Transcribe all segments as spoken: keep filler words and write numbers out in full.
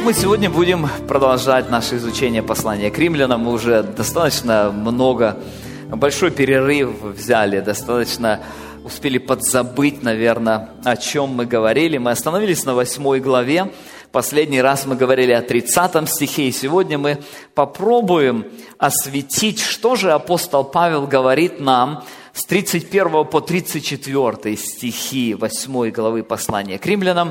мы сегодня будем продолжать наше изучение послания к римлянам. Мы уже достаточно много, большой перерыв взяли, достаточно успели подзабыть, наверное, о чем мы говорили. Мы остановились на восьмой главе. Последний раз мы говорили о тридцатом стихе, и сегодня мы попробуем осветить, что же апостол Павел говорит нам с тридцать первого по тридцать четвёртый стихи восьмой главы послания к римлянам.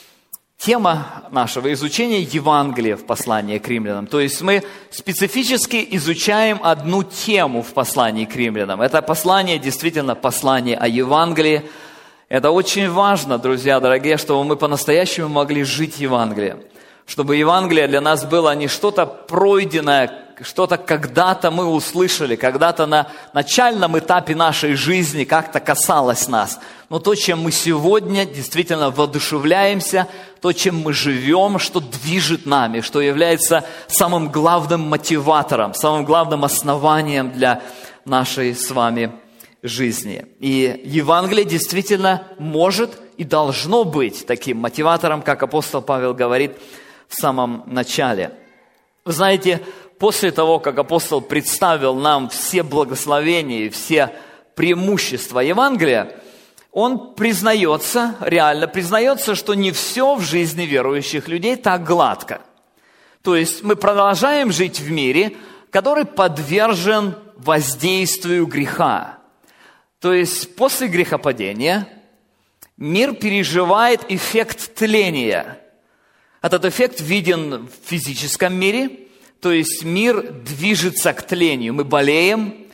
Тема нашего изучения – Евангелие в послании к римлянам. То есть мы специфически изучаем одну тему в послании к римлянам. Это послание действительно послание о Евангелии. Это очень важно, друзья дорогие, чтобы мы по-настоящему могли жить Евангелием. Чтобы Евангелие для нас было не что-то пройденное, что-то когда-то мы услышали, когда-то на начальном этапе нашей жизни как-то касалось нас. Но то, чем мы сегодня действительно воодушевляемся, то, чем мы живем, что движет нами, что является самым главным мотиватором, самым главным основанием для нашей с вами жизни. И Евангелие действительно может и должно быть таким мотиватором, как апостол Павел говорит в самом начале. Вы знаете, после того, как апостол представил нам все благословения и все преимущества Евангелия, он признается, реально признается, что не все в жизни верующих людей так гладко. То есть мы продолжаем жить в мире, который подвержен воздействию греха. То есть после грехопадения мир переживает эффект тления. Этот эффект виден в физическом мире, то есть мир движется к тлению. Мы болеем,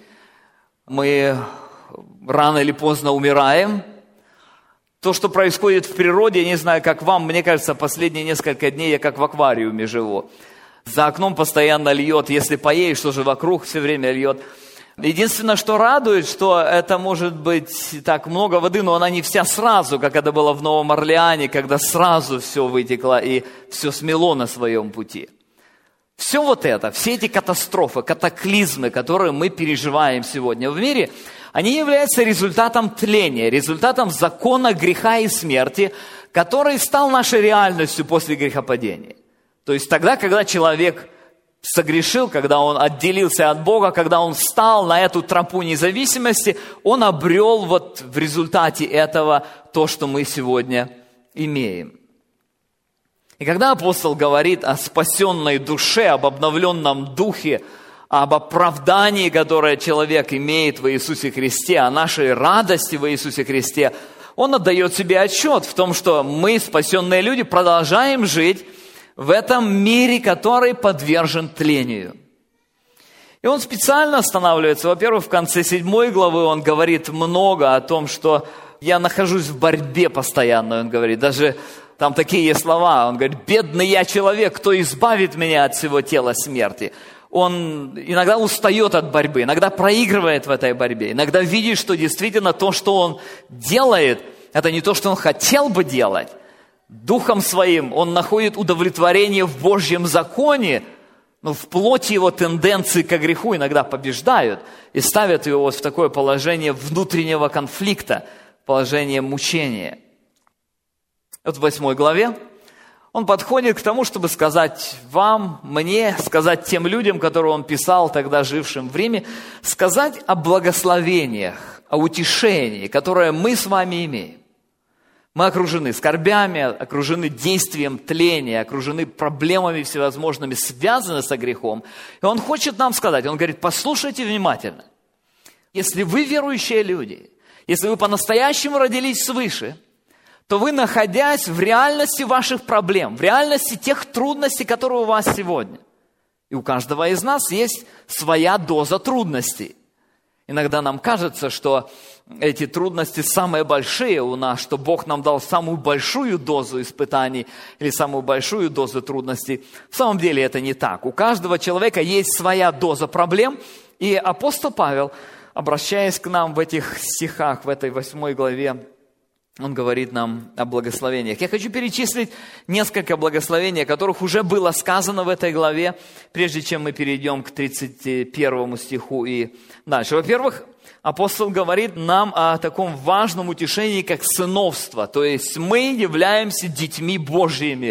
мы рано или поздно умираем. То, что происходит в природе, я не знаю, как вам, мне кажется, последние несколько дней я как в аквариуме живу. За окном постоянно льет, если поедешь, что же вокруг все время льет. Единственное, что радует, что это может быть так много воды, но она не вся сразу, как это было в Новом Орлеане, когда сразу все вытекло и все смело на своем пути. Все вот это, все эти катастрофы, катаклизмы, которые мы переживаем сегодня в мире, они являются результатом тления, результатом закона греха и смерти, который стал нашей реальностью после грехопадения. То есть тогда, когда человек согрешил, когда он отделился от Бога, когда он встал на эту тропу независимости, он обрел вот в результате этого то, что мы сегодня имеем. И когда апостол говорит о спасенной душе, об обновленном духе, об оправдании, которое человек имеет в Иисусе Христе, о нашей радости в Иисусе Христе, он отдает себе отчет в том, что мы, спасенные люди, продолжаем жить в этом мире, который подвержен тлению. И он специально останавливается. Во-первых, в конце седьмой главы он говорит много о том, что я нахожусь в борьбе постоянно. Он говорит, даже там такие слова. Он говорит, бедный я человек, кто избавит меня от всего тела смерти. Он иногда устает от борьбы, иногда проигрывает в этой борьбе. Иногда видит, что действительно то, что он делает, это не то, что он хотел бы делать. Духом своим он находит удовлетворение в Божьем законе, но в плоти его тенденции к греху иногда побеждают и ставят его вот в такое положение внутреннего конфликта, положение мучения. Вот в восьмой главе он подходит к тому, чтобы сказать вам, мне, сказать тем людям, которым он писал тогда, жившим в Риме, сказать о благословениях, о утешении, которое мы с вами имеем. Мы окружены скорбями, окружены действием тления, окружены проблемами всевозможными, связанными со грехом. И он хочет нам сказать, он говорит, послушайте внимательно. Если вы верующие люди, если вы по-настоящему родились свыше, то вы, находясь в реальности ваших проблем, в реальности тех трудностей, которые у вас сегодня. И у каждого из нас есть своя доза трудностей. Иногда нам кажется, что эти трудности самые большие у нас, что Бог нам дал самую большую дозу испытаний или самую большую дозу трудностей. В самом деле это не так. У каждого человека есть своя доза проблем. И апостол Павел, обращаясь к нам в этих стихах, в этой восьмой главе, он говорит нам о благословениях. Я хочу перечислить несколько благословений, о которых уже было сказано в этой главе, прежде чем мы перейдем к тридцать первому стиху и дальше. Во-первых, апостол говорит нам о таком важном утешении, как сыновство. То есть мы являемся детьми Божьими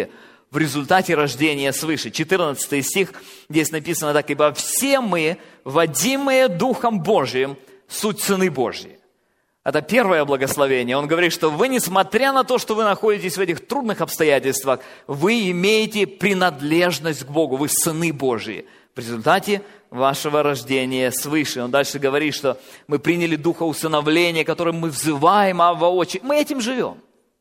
в результате рождения свыше. четырнадцатый стих, здесь написано так: «Ибо все мы, водимые Духом Божиим, суть сыны Божьи». Это первое благословение. Он говорит, что вы, несмотря на то, что вы находитесь в этих трудных обстоятельствах, вы имеете принадлежность к Богу, вы сыны Божьи в результате вашего рождения свыше. Он дальше говорит, что мы приняли духа усыновления, которым мы взываем Авва Отче. Мы этим живем.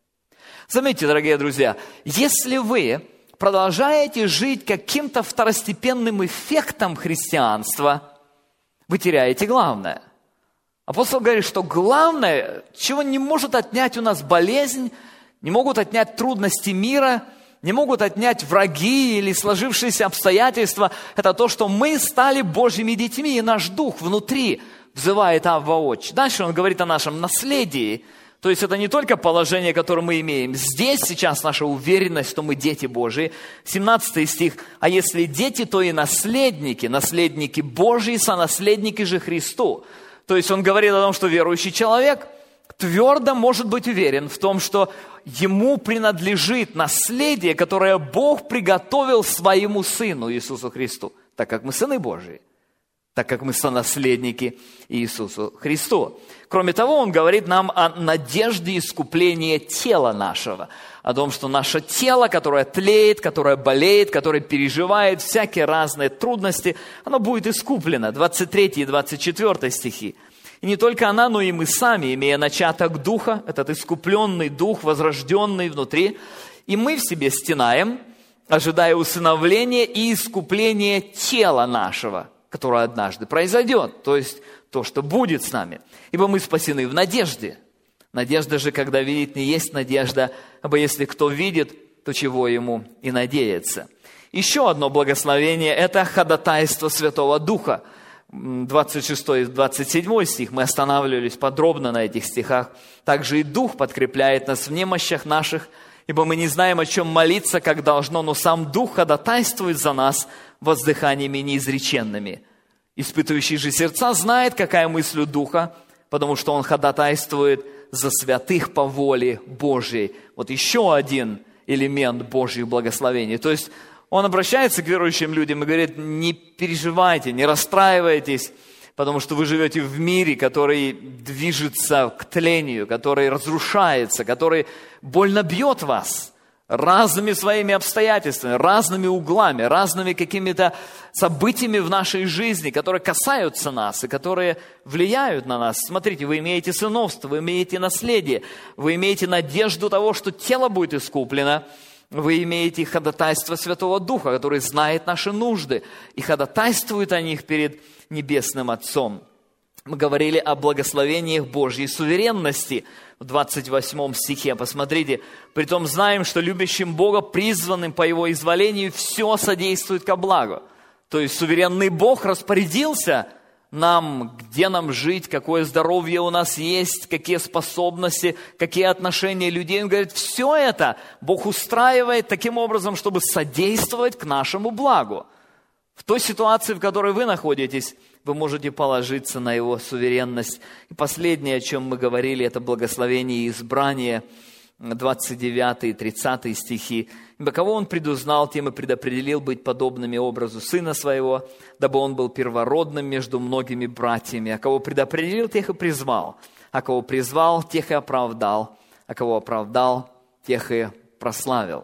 Заметьте, дорогие друзья, если вы продолжаете жить каким-то второстепенным эффектом христианства, вы теряете главное. Апостол говорит, что главное, чего не может отнять у нас болезнь, не могут отнять трудности мира, не могут отнять враги или сложившиеся обстоятельства, это то, что мы стали Божьими детьми, и наш дух внутри взывает Авва Отче. Дальше он говорит о нашем наследии. То есть это не только положение, которое мы имеем. Здесь сейчас наша уверенность, что мы дети Божьи. семнадцатый стих. «А если дети, то и наследники, наследники Божьи, сонаследники же Христу». То есть он говорит о том, что верующий человек твердо может быть уверен в том, что ему принадлежит наследие, которое Бог приготовил своему Сыну Иисусу Христу, так как мы сыны Божьи, так как мы сонаследники Иисусу Христу. Кроме того, он говорит нам о надежде искупления тела нашего, о том, что наше тело, которое тлеет, которое болеет, которое переживает всякие разные трудности, оно будет искуплено. двадцать третий и двадцать четвёртый стихи. И не только она, но и мы сами, имея начаток Духа, этот искупленный Дух, возрожденный внутри, и мы в себе стенаем, ожидая усыновления и искупления тела нашего, которое однажды произойдет, то есть то, что будет с нами. Ибо мы спасены в надежде. Надежда же, когда видит, не есть надежда, ибо если кто видит, то чего ему и надеяться. Еще одно благословение – это ходатайство Святого Духа. двадцать шестой и двадцать седьмой стих, мы останавливались подробно на этих стихах. Также и Дух подкрепляет нас в немощах наших, ибо мы не знаем, о чем молиться, как должно, но сам Дух ходатайствует за нас воздыханиями неизреченными. Испытывающий же сердца знает, какая мысль у Духа, потому что он ходатайствует за святых по воле Божьей. Вот еще один элемент Божьих благословений. То есть он обращается к верующим людям и говорит: не переживайте, не расстраивайтесь, потому что вы живете в мире, который движется к тлению, который разрушается, который больно бьет вас разными своими обстоятельствами, разными углами, разными какими-то событиями в нашей жизни, которые касаются нас и которые влияют на нас. Смотрите, вы имеете сыновство, вы имеете наследие, вы имеете надежду того, что тело будет искуплено, вы имеете ходатайство Святого Духа, который знает наши нужды и ходатайствует о них перед Небесным Отцом. Мы говорили о благословениях Божьей суверенности в двадцать восьмом стихе. Посмотрите, «Притом знаем, что любящим Бога, призванным по Его изволению, все содействует ко благу». То есть суверенный Бог распорядился нам, где нам жить, какое здоровье у нас есть, какие способности, какие отношения людей. Он говорит, все это Бог устраивает таким образом, чтобы содействовать к нашему благу. В той ситуации, в которой вы находитесь, вы можете положиться на Его суверенность. И последнее, о чем мы говорили, это благословение и избрание, двадцать девятый и тридцатый стихи. «Ибо кого Он предузнал, тем и предопределил быть подобными образу Сына Своего, дабы Он был первородным между многими братьями. А кого предопределил, тех и призвал. А кого призвал, тех и оправдал. А кого оправдал, тех и прославил».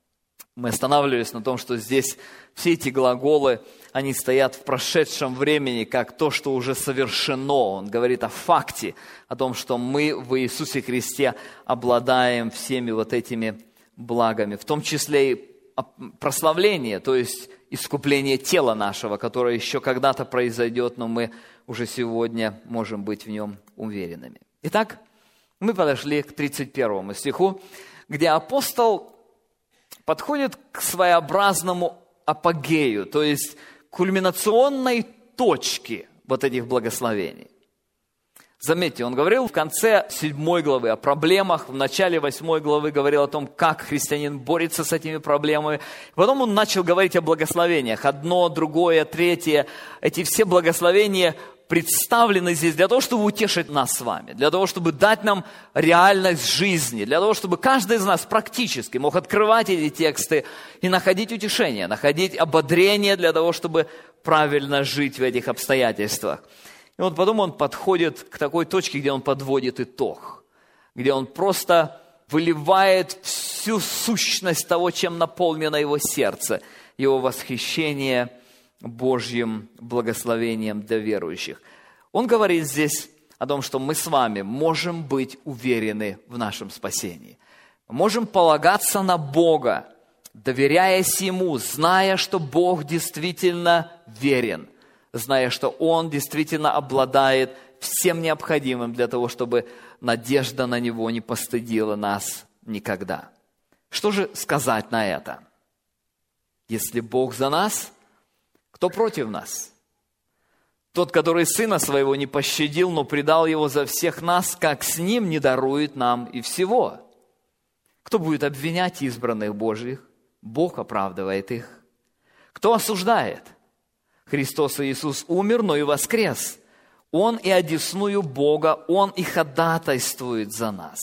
Мы останавливались на том, что здесь все эти глаголы, они стоят в прошедшем времени, как то, что уже совершено. Он говорит о факте, о том, что мы в Иисусе Христе обладаем всеми вот этими благами, в том числе и прославление, то есть искупление тела нашего, которое еще когда-то произойдет, но мы уже сегодня можем быть в нем уверенными. Итак, мы подошли к тридцать первому стиху, где апостол подходит к своеобразному апогею, то есть кульминационной точке вот этих благословений. Заметьте, он говорил в конце седьмой главы о проблемах, в начале восьмой главы говорил о том, как христианин борется с этими проблемами. Потом он начал говорить о благословениях. Одно, другое, третье. Эти все благословения представлены здесь для того, чтобы утешить нас с вами, для того, чтобы дать нам реальность жизни, для того, чтобы каждый из нас практически мог открывать эти тексты и находить утешение, находить ободрение для того, чтобы правильно жить в этих обстоятельствах. И вот потом он подходит к такой точке, где он подводит итог, где он просто выливает всю сущность того, чем наполнено его сердце, его восхищение Божьим благословением для верующих. Он говорит здесь о том, что мы с вами можем быть уверены в нашем спасении. Мы можем полагаться на Бога, доверяясь Ему, зная, что Бог действительно верен, зная, что Он действительно обладает всем необходимым для того, чтобы надежда на Него не постыдила нас никогда. Что же сказать на это? Если Бог за нас, кто против нас? Тот, который Сына Своего не пощадил, но предал Его за всех нас, как с Ним не дарует нам и всего? Кто будет обвинять избранных Божьих? Бог оправдывает их. Кто осуждает? Христос Иисус умер, но и воскрес. Он и одесную Бога, Он и ходатайствует за нас.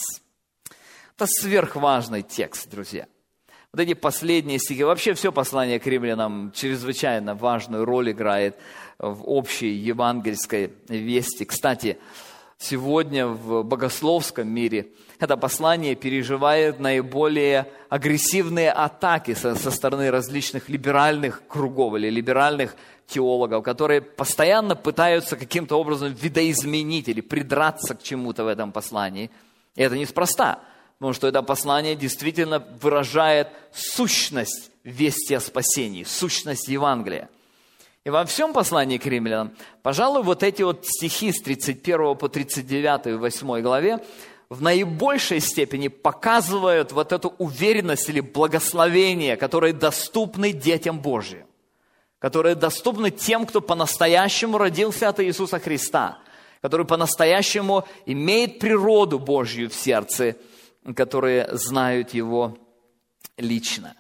Это сверхважный текст, друзья. Вот эти последние стихи, вообще все послание к римлянам чрезвычайно важную роль играет в общей евангельской вести. Кстати, сегодня в богословском мире это послание переживает наиболее агрессивные атаки со, со стороны различных либеральных кругов или либеральных теологов, которые постоянно пытаются каким-то образом видоизменить или придраться к чему-то в этом послании. И это неспроста. Потому что это послание действительно выражает сущность вести о спасении, сущность Евангелия. И во всем послании к римлянам, пожалуй, вот эти вот стихи с тридцать первого по тридцать девятый в восьмой главе в наибольшей степени показывают вот эту уверенность или благословение, которые доступны детям Божьим, которые доступны тем, кто по-настоящему родился от Иисуса Христа, который по-настоящему имеет природу Божью в сердце, которые знают Его лично.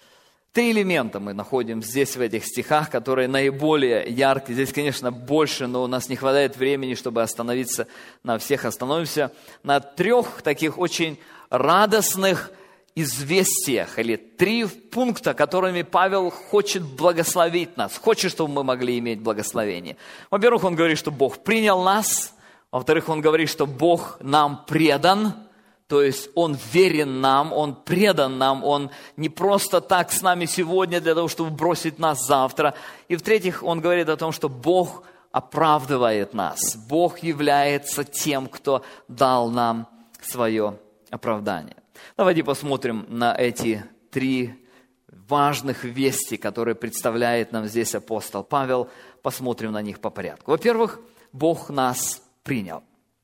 Три элемента мы находим здесь, в этих стихах, которые наиболее яркие. Здесь, конечно, больше, но у нас не хватает времени, чтобы остановиться на всех. Остановимся на трех таких очень радостных известиях, или три пункта, которыми Павел хочет благословить нас, хочет, чтобы мы могли иметь благословение. Во-первых, он говорит, что Бог принял нас. Во-вторых, он говорит, что Бог нам предан. То есть Он верен нам, Он предан нам, Он не просто так с нами сегодня для того, чтобы бросить нас завтра. И в-третьих, Он говорит о том, что Бог оправдывает нас. Бог является тем, кто дал нам свое оправдание. Давайте посмотрим на эти три важных вести, которые представляет нам здесь апостол Павел. Посмотрим на них по порядку. Во-первых, Бог нас принял.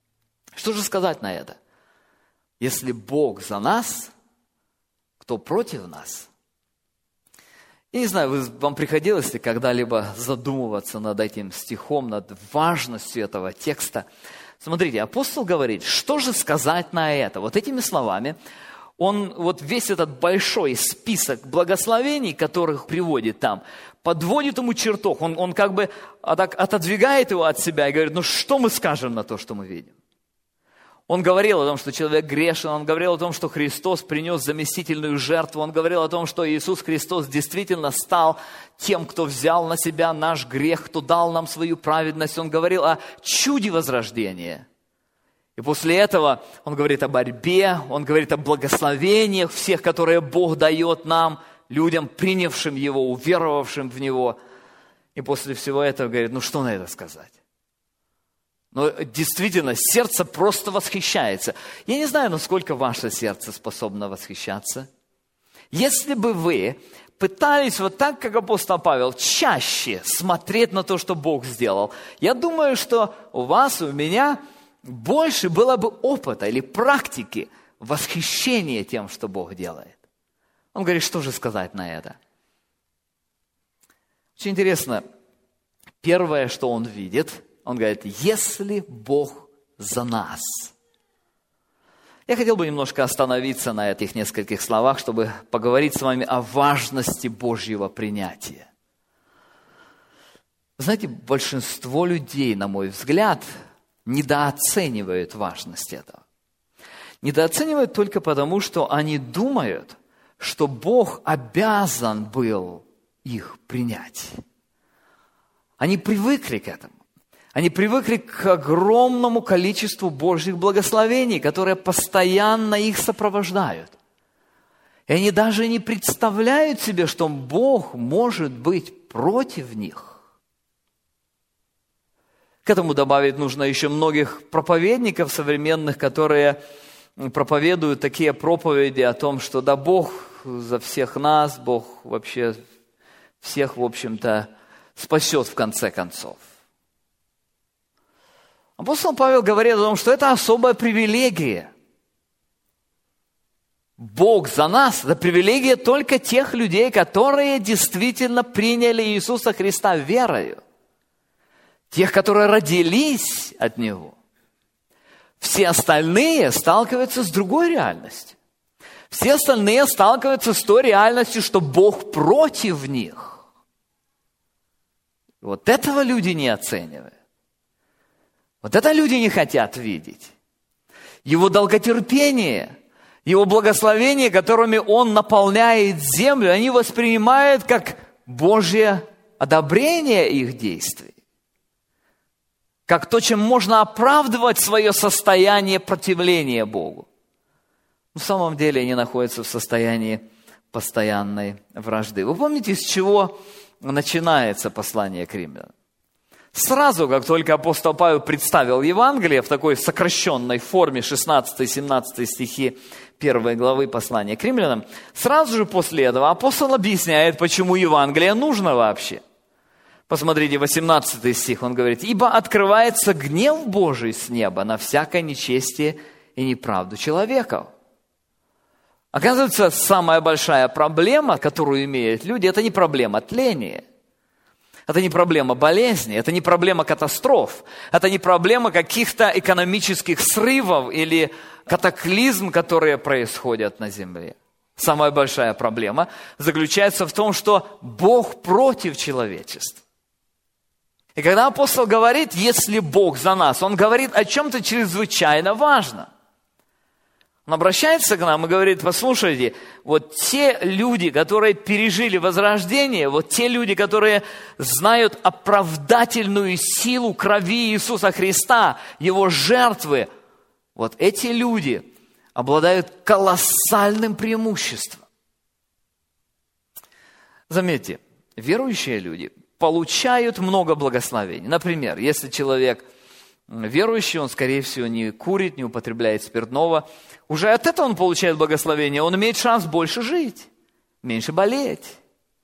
Что же сказать на это? Если Бог за нас, кто против нас? Я не знаю, вам приходилось ли когда-либо задумываться над этим стихом, над важностью этого текста? Смотрите, апостол говорит, что же сказать на это? Вот этими словами он вот весь этот большой список благословений, которых приводит там, подводит ему чертог. Он, он как бы отодвигает его от себя и говорит, ну что мы скажем на то, что мы видим? Он говорил о том, что человек грешен, он говорил о том, что Христос принес заместительную жертву, он говорил о том, что Иисус Христос действительно стал тем, кто взял на себя наш грех, кто дал нам свою праведность. Он говорил о чуде возрождения. И после этого он говорит о борьбе, он говорит о благословениях всех, которые Бог дает нам, людям, принявшим Его, уверовавшим в Него. И после всего этого говорит, ну что на это сказать? Но действительно, сердце просто восхищается. Я не знаю, насколько ваше сердце способно восхищаться. Если бы вы пытались вот так, как апостол Павел, чаще смотреть на то, что Бог сделал, я думаю, что у вас, у меня больше было бы опыта или практики восхищения тем, что Бог делает. Он говорит, что же сказать на это? Очень интересно. Первое, что он видит, он говорит, если Бог за нас. Я хотел бы немножко остановиться на этих нескольких словах, чтобы поговорить с вами о важности Божьего принятия. Знаете, большинство людей, на мой взгляд, недооценивают важность этого. Недооценивают только потому, что они думают, что Бог обязан был их принять. Они привыкли к этому. Они привыкли к огромному количеству Божьих благословений, которые постоянно их сопровождают. И они даже не представляют себе, что Бог может быть против них. К этому добавить нужно еще многих проповедников современных, которые проповедуют такие проповеди о том, что да, Бог за всех нас, Бог вообще всех, в общем-то, спасет в конце концов. Апостол Павел говорит о том, что это особая привилегия. Бог за нас – это привилегия только тех людей, которые действительно приняли Иисуса Христа верою. Тех, которые родились от Него. Все остальные сталкиваются с другой реальностью. Все остальные сталкиваются с той реальностью, что Бог против них. Вот этого люди не оценивают. Вот это люди не хотят видеть. Его долготерпение, Его благословение, которыми Он наполняет землю, они воспринимают как Божье одобрение их действий. Как то, чем можно оправдывать свое состояние противления Богу. На самом деле они находятся в состоянии постоянной вражды. Вы помните, с чего начинается послание к римлянам? Сразу, как только апостол Павел представил Евангелие в такой сокращенной форме, шестнадцатый-семнадцатый стихи первой главы послания к римлянам, сразу же после этого апостол объясняет, почему Евангелие нужно вообще. Посмотрите, восемнадцатый стих, он говорит: «Ибо открывается гнев Божий с неба на всякое нечестие и неправду человеков». Оказывается, самая большая проблема, которую имеют люди, это не проблема тления. Это не проблема болезни, это не проблема катастроф, это не проблема каких-то экономических срывов или катаклизм, которые происходят на земле. Самая большая проблема заключается в том, что Бог против человечества. И когда апостол говорит, если Бог за нас, он говорит о чем-то чрезвычайно важном. Он обращается к нам и говорит: послушайте, вот те люди, которые пережили возрождение, вот те люди, которые знают оправдательную силу крови Иисуса Христа, Его жертвы, вот эти люди обладают колоссальным преимуществом. Заметьте, верующие люди получают много благословений. Например, если человек верующий, он, скорее всего, не курит, не употребляет спиртного. Уже от этого он получает благословение. Он имеет шанс больше жить, меньше болеть.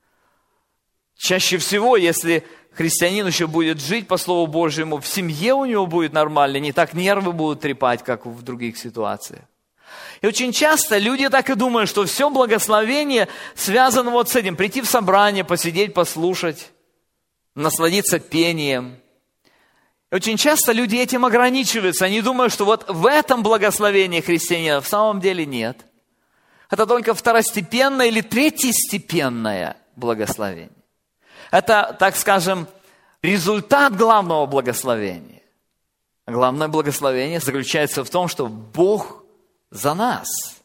Чаще всего, если христианин еще будет жить по Слову Божьему, в семье у него будет нормально, не так нервы будут трепать, как в других ситуациях. И очень часто люди так и думают, что все благословение связано вот с этим. Прийти в собрание, посидеть, послушать, насладиться пением. И очень часто люди этим ограничиваются. Они думают, что вот в этом благословении христианина в самом деле нет. Это только второстепенное или третьестепенное благословение. Это, так скажем, результат главного благословения. Главное благословение заключается в том, что Бог за нас.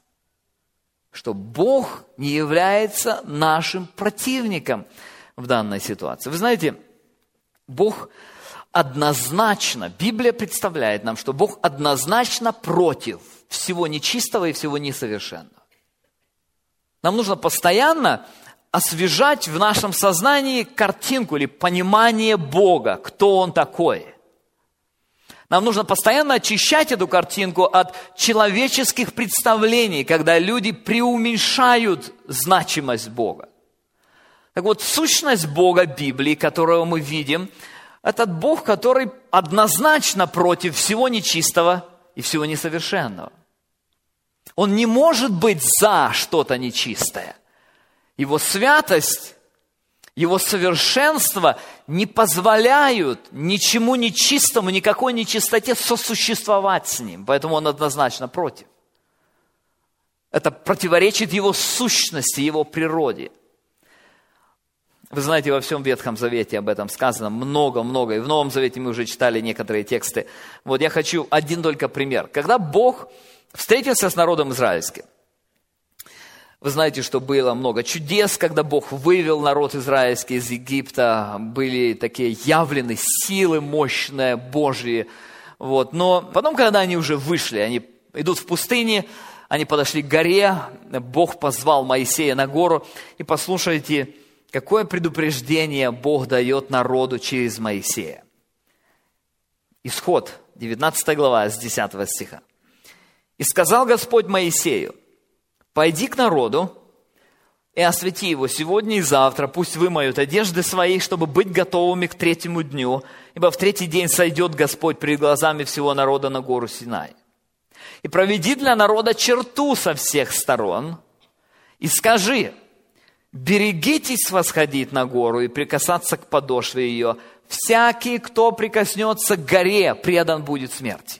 Что Бог не является нашим противником в данной ситуации. Вы знаете, Бог однозначно, Библия представляет нам, что Бог однозначно против всего нечистого и всего несовершенного. Нам нужно постоянно освежать в нашем сознании картинку или понимание Бога, кто Он такой. Нам нужно постоянно очищать эту картинку от человеческих представлений, когда люди преуменьшают значимость Бога. Так вот, сущность Бога Библии, которую мы видим, этот Бог, который однозначно против всего нечистого и всего несовершенного. Он не может быть за что-то нечистое. Его святость, Его совершенство не позволяют ничему нечистому, никакой нечистоте сосуществовать с Ним. Поэтому Он однозначно против. Это противоречит Его сущности, Его природе. Вы знаете, во всем Ветхом Завете об этом сказано много-много. И в Новом Завете мы уже читали некоторые тексты. Вот я хочу один только пример. Когда Бог встретился с народом израильским, вы знаете, что было много чудес, когда Бог вывел народ израильский из Египта. Были такие явлены силы мощные, Божьи. Вот. Но потом, когда они уже вышли, они идут в пустыне, они подошли к горе, Бог позвал Моисея на гору. И послушайте, какое предупреждение Бог дает народу через Моисея. Исход, девятнадцатая глава, с десятого стиха. «И сказал Господь Моисею: пойди к народу и освети его сегодня и завтра, пусть вымоют одежды свои, чтобы быть готовыми к третьему дню, ибо в третий день сойдет Господь перед глазами всего народа на гору Синай. И проведи для народа черту со всех сторон, и скажи: берегитесь восходить на гору и прикасаться к подошве ее. Всякий, кто прикоснется к горе, предан будет смерти».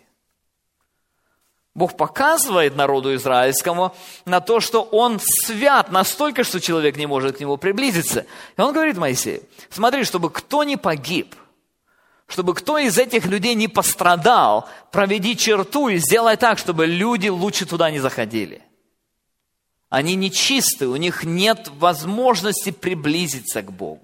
Бог показывает народу израильскому на то, что Он свят настолько, что человек не может к Нему приблизиться. И Он говорит Моисею: смотри, чтобы кто не погиб, чтобы кто из этих людей не пострадал, проведи черту и сделай так, чтобы люди лучше туда не заходили. Они нечисты, у них нет возможности приблизиться к Богу.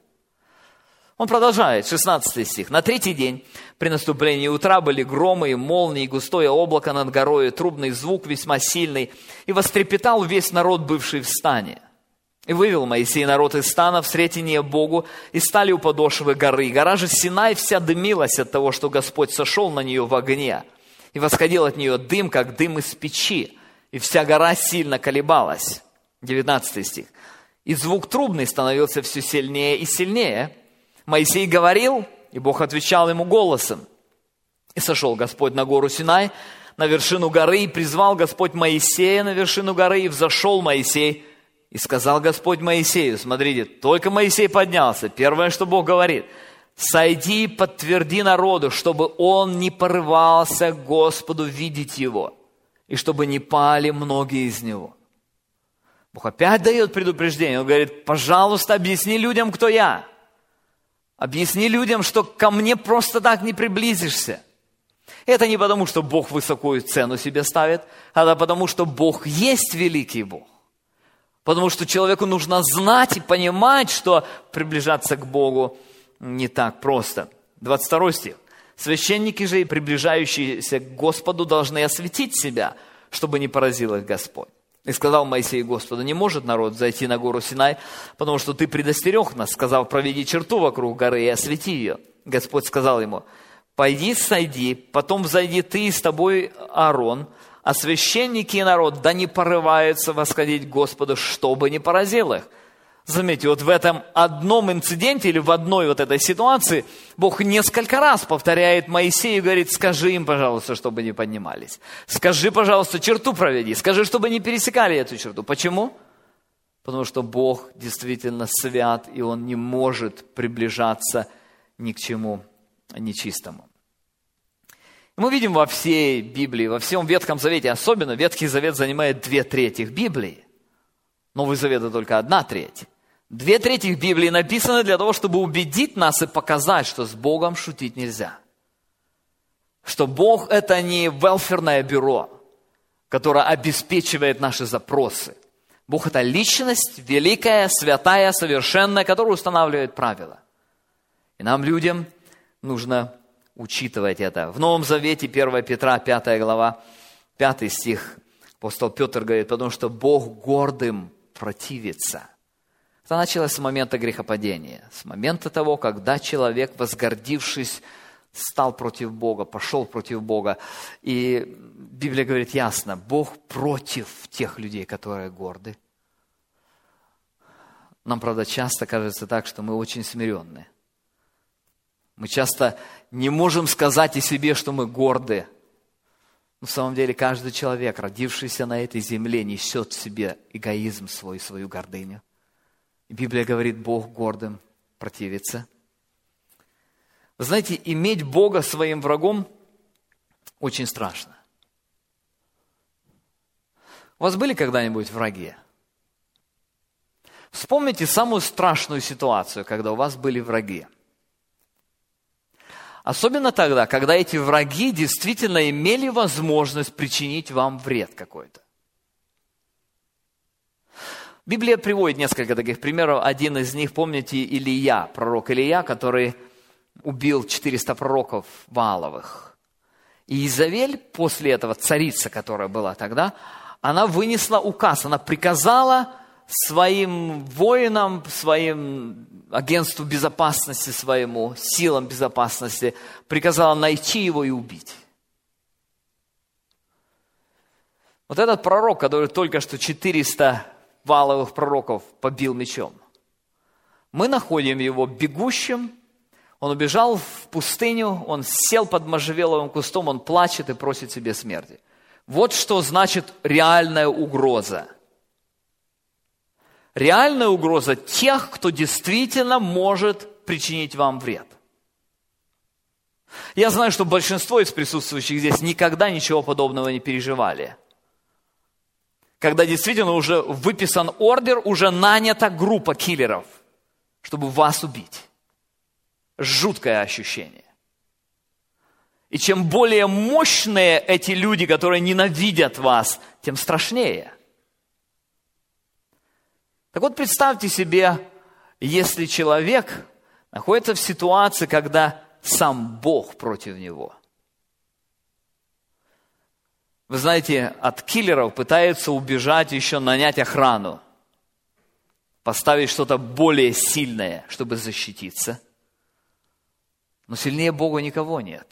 Он продолжает, шестнадцатый стих. «На третий день при наступлении утра были громы и молнии, и густое облако над горой, и трубный звук весьма сильный, и вострепетал весь народ, бывший в стане. И вывел Моисей народ из стана в сретение Богу, и стали у подошвы горы. Гора же Синай вся дымилась от того, что Господь сошел на нее в огне, и восходил от нее дым, как дым из печи, и вся гора сильно колебалась». девятнадцатый стих. «И звук трубный становился все сильнее и сильнее. Моисей говорил, и Бог отвечал ему голосом. И сошел Господь на гору Синай, на вершину горы, и призвал Господь Моисея на вершину горы, и взошел Моисей. И сказал Господь Моисею», смотрите, только Моисей поднялся, первое, что Бог говорит: «Сойди и подтверди народу, чтобы он не порывался к Господу видеть его, и чтобы не пали многие из него». Бог опять дает предупреждение. Он говорит: пожалуйста, объясни людям, кто я. Объясни людям, что ко мне просто так не приблизишься. Это не потому, что Бог высокую цену себе ставит, а потому, что Бог есть великий Бог. Потому что человеку нужно знать и понимать, что приближаться к Богу не так просто. двадцать второй стих. «Священники же и приближающиеся к Господу должны осветить себя, чтобы не поразил их Господь. И сказал Моисей Господу: не может народ зайти на гору Синай, потому что ты предостерег нас, сказав: проведи черту вокруг горы и освети ее. Господь сказал ему: пойди, сойди, потом взойди ты и с тобой Аарон, а священники и народ да не порываются восходить к Господу, чтобы не поразил их». Заметьте, вот в этом одном инциденте или в одной вот этой ситуации Бог несколько раз повторяет Моисею и говорит: скажи им, пожалуйста, чтобы не поднимались. Скажи, пожалуйста, черту проведи. Скажи, чтобы не пересекали эту черту. Почему? Потому что Бог действительно свят, и Он не может приближаться ни к чему нечистому. Мы видим во всей Библии, во всем Ветхом Завете, особенно Ветхий Завет занимает две трети Библии. Новый Завет – это только одна треть. Две трети Библии написаны для того, чтобы убедить нас и показать, что с Богом шутить нельзя. Что Бог – это не велферное бюро, которое обеспечивает наши запросы. Бог – это личность великая, святая, совершенная, которая устанавливает правила. И нам, людям, нужно учитывать это. В Новом Завете, первое Петра, пятая глава, пятый стих, апостол Петр говорит: потому что Бог гордым противится. Это началось с момента грехопадения, с момента того, когда человек, возгордившись, стал против Бога, пошел против Бога. И Библия говорит ясно: Бог против тех людей, которые горды. Нам, правда, часто кажется так, что мы очень смиренны. Мы часто не можем сказать о себе, что мы горды. Но в самом деле каждый человек, родившийся на этой земле, несет в себе эгоизм свой, свою гордыню. И Библия говорит: Бог гордым противится. Вы знаете, иметь Бога своим врагом очень страшно. У вас были когда-нибудь враги? Вспомните самую страшную ситуацию, когда у вас были враги. Особенно тогда, когда эти враги действительно имели возможность причинить вам вред какой-то. Библия приводит несколько таких примеров. Один из них, помните, Илия, пророк Илия, который убил четыреста пророков Вааловых. И Изавель, после этого, царица, которая была тогда, она вынесла указ, она приказала своим воинам, своим агентству безопасности, своему силам безопасности, приказала найти его и убить. Вот этот пророк, который только что четыреста Вааловых пророков побил мечом, мы находим его бегущим. Он убежал в пустыню, он сел под можжевеловым кустом, он плачет и просит себе смерти. Вот что значит реальная угроза. Реальная угроза тех, кто действительно может причинить вам вред. Я знаю, что большинство из присутствующих здесь никогда ничего подобного не переживали. Когда действительно уже выписан ордер, уже нанята группа киллеров, чтобы вас убить. Жуткое ощущение. И чем более мощные эти люди, которые ненавидят вас, тем страшнее. Так вот, представьте себе, если человек находится в ситуации, когда сам Бог против него. Вы знаете, от киллеров пытаются убежать, еще нанять охрану, поставить что-то более сильное, чтобы защититься. Но сильнее Бога никого нет.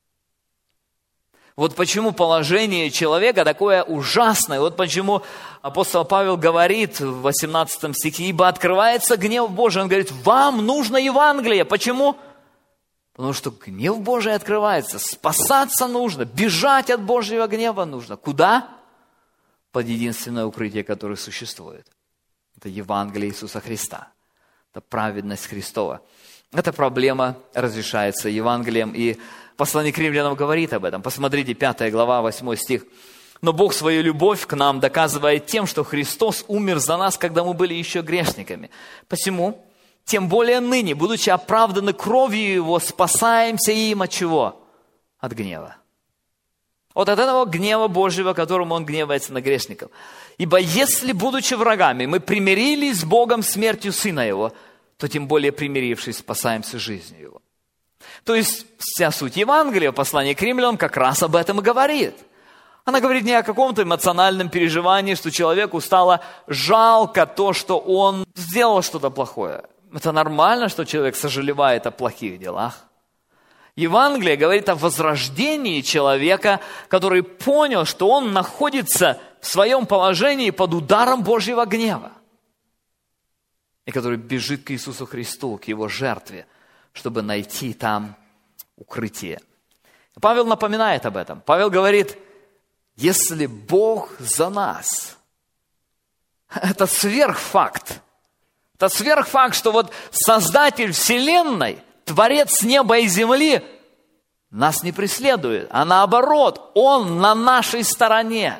Вот почему положение человека такое ужасное. Вот почему апостол Павел говорит в восемнадцатом стихе: «Ибо открывается гнев Божий». Он говорит: вам нужно Евангелие. Почему? Потому что гнев Божий открывается. Спасаться нужно, бежать от Божьего гнева нужно. Куда? Под единственное укрытие, которое существует. Это Евангелие Иисуса Христа. Это праведность Христова. Эта проблема разрешается Евангелием, и послание к римлянам говорит об этом. Посмотрите, пятая глава, восьмой стих. «Но Бог свою любовь к нам доказывает тем, что Христос умер за нас, когда мы были еще грешниками. Посему, тем более ныне, будучи оправданы кровью Его, спасаемся им от чего? От гнева». Вот от этого гнева Божьего, которым Он гневается на грешников. «Ибо если, будучи врагами, мы примирились с Богом смертью Сына Его, то тем более примирившись, спасаемся жизнью Его». То есть вся суть Евангелия, послание к римлянам, как раз об этом и говорит. Она говорит не о каком-то эмоциональном переживании, что человеку стало жалко то, что он сделал что-то плохое. Это нормально, что человек сожалевает о плохих делах. Евангелие говорит о возрождении человека, который понял, что он находится в своем положении под ударом Божьего гнева. И который бежит к Иисусу Христу, к Его жертве, чтобы найти там укрытие. Павел напоминает об этом. Павел говорит: если Бог за нас, это сверхфакт. Это сверхфакт, что вот Создатель Вселенной, Творец неба и земли нас не преследует, а наоборот, Он на нашей стороне.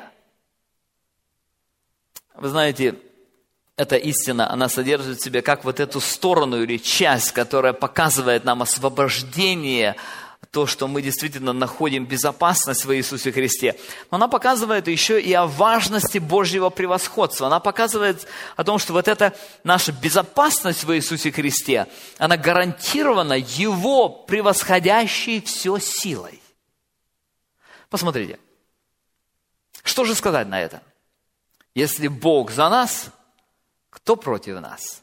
Вы знаете, эта истина, она содержит в себе как вот эту сторону или часть, которая показывает нам освобождение, то, что мы действительно находим безопасность в Иисусе Христе. Но она показывает еще и о важности Божьего превосходства. Она показывает о том, что вот эта наша безопасность в Иисусе Христе, она гарантирована Его превосходящей все силой. Посмотрите, что же сказать на это? Если Бог за нас, кто против нас?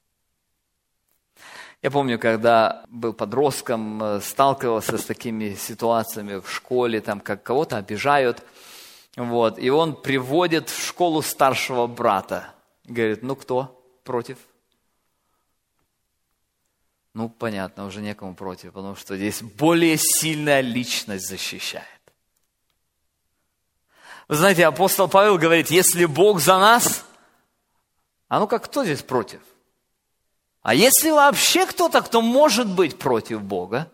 Я помню, когда был подростком, сталкивался с такими ситуациями в школе, там, как кого-то обижают, вот, и он приводит в школу старшего брата. Говорит: ну кто против? Ну, понятно, уже некому против, потому что здесь более сильная личность защищает. Вы знаете, апостол Павел говорит: если Бог за нас, а ну-ка, кто здесь против? А если вообще кто-то, кто может быть против Бога?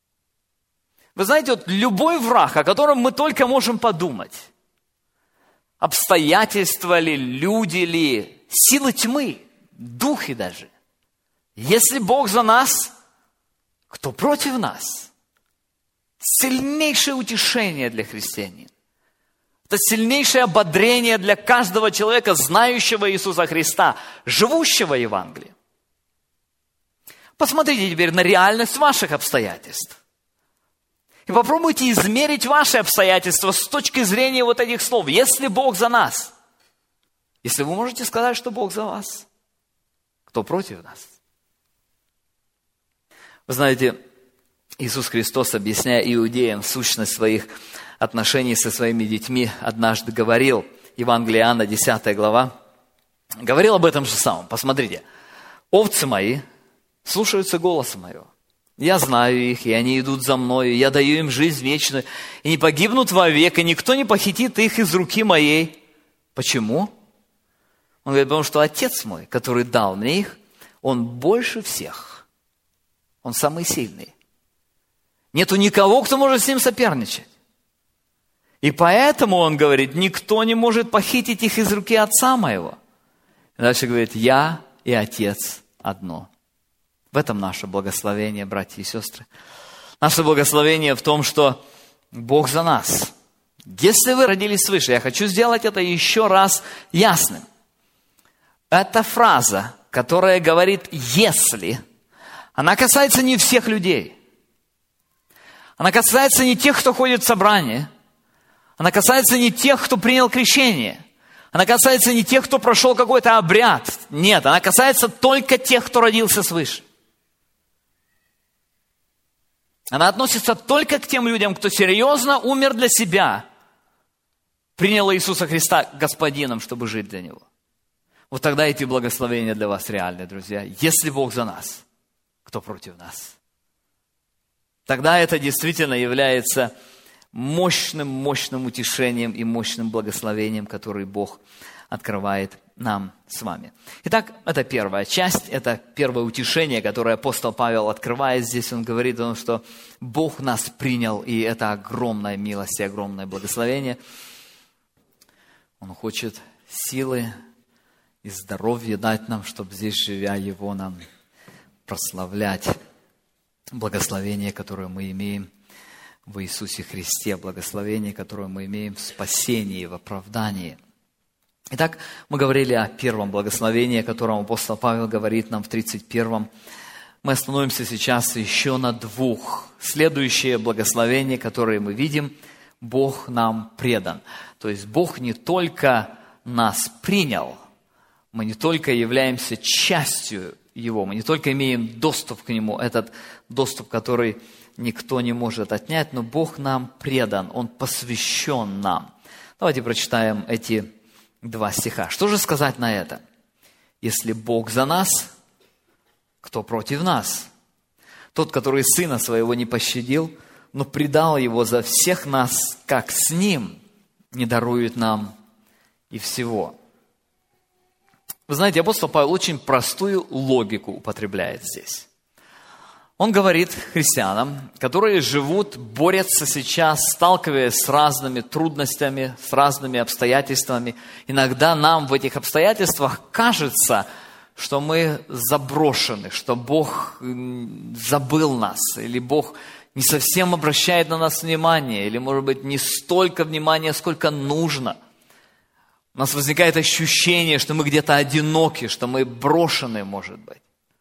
Вы знаете, вот любой враг, о котором мы только можем подумать, обстоятельства ли, люди ли, силы тьмы, духи даже. Если Бог за нас, кто против нас? Сильнейшее утешение для христианина. Это сильнейшее ободрение для каждого человека, знающего Иисуса Христа, живущего Евангелием. Посмотрите теперь на реальность ваших обстоятельств. И попробуйте измерить ваши обстоятельства с точки зрения вот этих слов. Если Бог за нас, если вы можете сказать, что Бог за вас, кто против нас? Вы знаете, Иисус Христос, объясняя иудеям сущность своих отношений со своими детьми, однажды говорил, Евангелие Иоанна, десятая глава, говорил об этом же самом. Посмотрите, овцы мои слушаются голоса моего. Я знаю их, и они идут за мною, я даю им жизнь вечную, и не погибнут вовек, и никто не похитит их из руки моей. Почему? Он говорит, потому что Отец мой, который дал мне их, Он больше всех. Он самый сильный. Нету никого, кто может с ним соперничать. И поэтому, он говорит, никто не может похитить их из руки Отца моего. И дальше говорит, я и Отец одно. В этом наше благословение, братья и сестры. Наше благословение в том, что Бог за нас. Если вы родились свыше, я хочу сделать это еще раз ясным. Эта фраза, которая говорит «если», она касается не всех людей. Она касается не тех, кто ходит в собрание. Она касается не тех, кто принял крещение. Она касается не тех, кто прошел какой-то обряд. Нет, она касается только тех, кто родился свыше. Она относится только к тем людям, кто серьезно умер для себя, принял Иисуса Христа Господином, чтобы жить для Него. Вот тогда эти благословения для вас реальны, друзья. Если Бог за нас, кто против нас? Тогда это действительно является мощным, мощным утешением и мощным благословением, который Бог открывает нам с вами. Итак, это первая часть, это первое утешение, которое апостол Павел открывает здесь. Он говорит о том, что Бог нас принял, и это огромная милость и огромное благословение. Он хочет силы и здоровье дать нам, чтобы здесь, живя Его, нам прославлять благословение, которое мы имеем в Иисусе Христе, благословение, которое мы имеем в спасении, в оправдании. Итак, мы говорили о первом благословении, о котором апостол Павел говорит нам в тридцать первом. Мы остановимся сейчас еще на двух. Следующее благословение, которое мы видим, Бог нам предан. То есть Бог не только нас принял, мы не только являемся частью Его, мы не только имеем доступ к Нему, этот доступ, который никто не может отнять, но Бог нам предан, Он посвящен нам. Давайте прочитаем эти два стиха. Что же сказать на это? Если Бог за нас, кто против нас? Тот, который Сына Своего не пощадил, но предал Его за всех нас, как с Ним не дарует нам и всего. Вы знаете, апостол Павел очень простую логику употребляет здесь. Он говорит христианам, которые живут, борются сейчас, сталкиваясь с разными трудностями, с разными обстоятельствами. Иногда нам в этих обстоятельствах кажется, что мы заброшены, что Бог забыл нас, или Бог не совсем обращает на нас внимание, или, может быть, не столько внимания, сколько нужно. У нас возникает ощущение, что мы где-то одиноки, что мы брошены, может быть.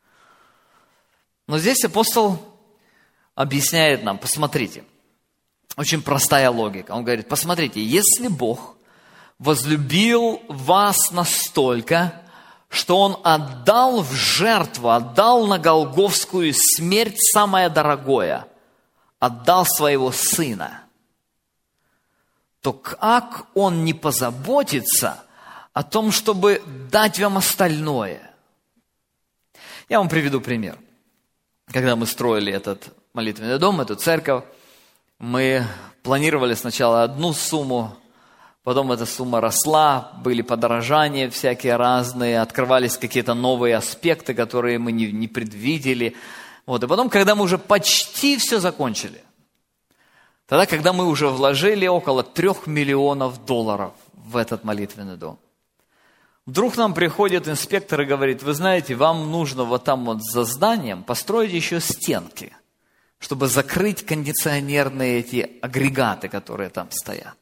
Но здесь апостол объясняет нам, посмотрите, очень простая логика. Он говорит, посмотрите, если Бог возлюбил вас настолько, что Он отдал в жертву, отдал на голгофскую смерть самое дорогое, отдал Своего Сына, то как Он не позаботится о том, чтобы дать вам остальное? Я вам приведу пример. Когда мы строили этот молитвенный дом, эту церковь, мы планировали сначала одну сумму, потом эта сумма росла, были подорожания всякие разные, открывались какие-то новые аспекты, которые мы не, не предвидели. Вот. И потом, когда мы уже почти все закончили, Тогда, когда мы уже вложили около трех миллионов долларов в этот молитвенный дом, вдруг нам приходит инспектор и говорит: вы знаете, вам нужно вот там вот за зданием построить еще стенки, чтобы закрыть кондиционерные эти агрегаты, которые там стоят.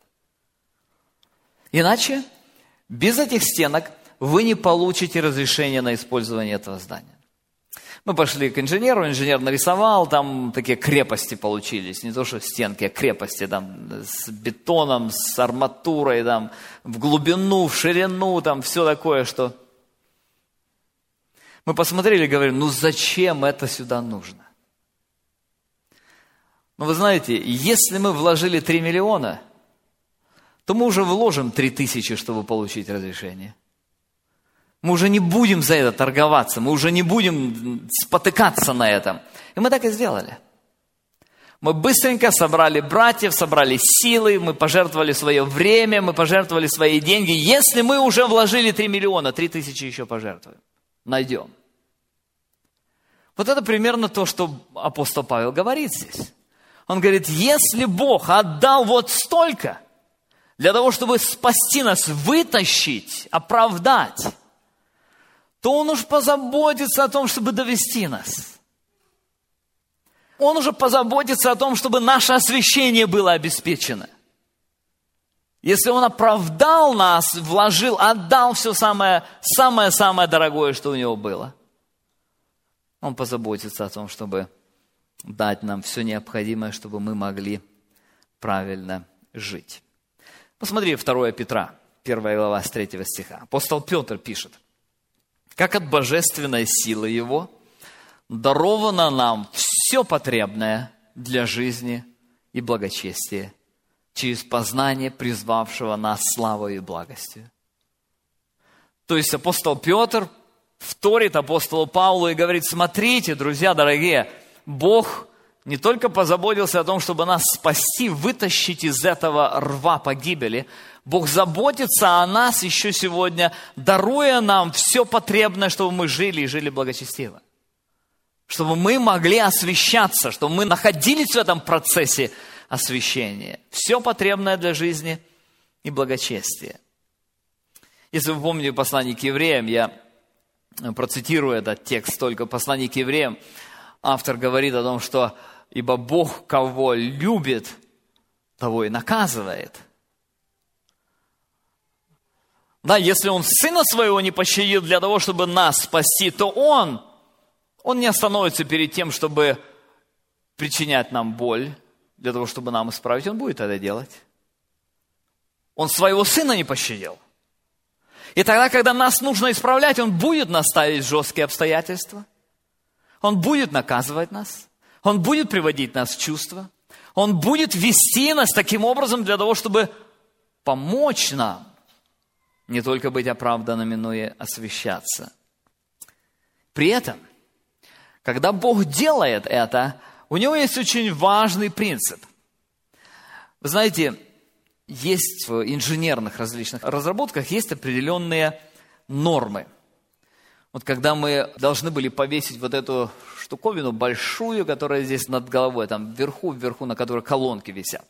Иначе без этих стенок вы не получите разрешение на использование этого здания. Мы пошли к инженеру, инженер нарисовал, там такие крепости получились, не то что стенки, а крепости, там с бетоном, с арматурой, там в глубину, в ширину, там все такое, что... Мы посмотрели и говорим: ну зачем это сюда нужно? Ну вы знаете, если мы вложили три миллиона, то мы уже вложим три тысячи, чтобы получить разрешение. Мы уже не будем за это торговаться, мы уже не будем спотыкаться на этом. И мы так и сделали. Мы быстренько собрали братьев, собрали силы, мы пожертвовали свое время, мы пожертвовали свои деньги. Если мы уже вложили три миллиона, три тысячи еще пожертвуем. Найдем. Вот это примерно то, что апостол Павел говорит здесь. Он говорит: если Бог отдал вот столько для того, чтобы спасти нас, вытащить, оправдать, то Он уж позаботится о том, чтобы довести нас. Он уже позаботится о том, чтобы наше освящение было обеспечено. Если Он оправдал нас, вложил, отдал все самое, самое-самое дорогое, что у Него было, Он позаботится о том, чтобы дать нам все необходимое, чтобы мы могли правильно жить. Посмотри, второе Петра, первая глава, с третьего стиха. Апостол Петр пишет: как от божественной силы Его даровано нам все потребное для жизни и благочестия через познание призвавшего нас славой и благостью. То есть апостол Петр вторит апостолу Павлу и говорит: смотрите, друзья дорогие, Бог не только позаботился о том, чтобы нас спасти, вытащить из этого рва погибели, Бог заботится о нас еще сегодня, даруя нам все потребное, чтобы мы жили и жили благочестиво. Чтобы мы могли освящаться, чтобы мы находились в этом процессе освящения. Все потребное для жизни и благочестия. Если вы помните послание к евреям, я процитирую этот текст только. Послание к евреям, автор говорит о том, что «Ибо Бог, кого любит, того и наказывает». Да, если Он Сына Своего не пощадил для того, чтобы нас спасти, то Он, Он не остановится перед тем, чтобы причинять нам боль, для того, чтобы нам исправить. Он будет это делать. Он Своего Сына не пощадил. И тогда, когда нас нужно исправлять, Он будет нас ставить в жесткие обстоятельства. Он будет наказывать нас. Он будет приводить нас в чувство. Он будет вести нас таким образом для того, чтобы помочь нам не только быть оправданными, но и освящаться. При этом, когда Бог делает это, у Него есть очень важный принцип. Вы знаете, есть в инженерных различных разработках есть определенные нормы. Вот когда мы должны были повесить вот эту штуковину большую, которая здесь над головой, там вверху, вверху, на которой колонки висят.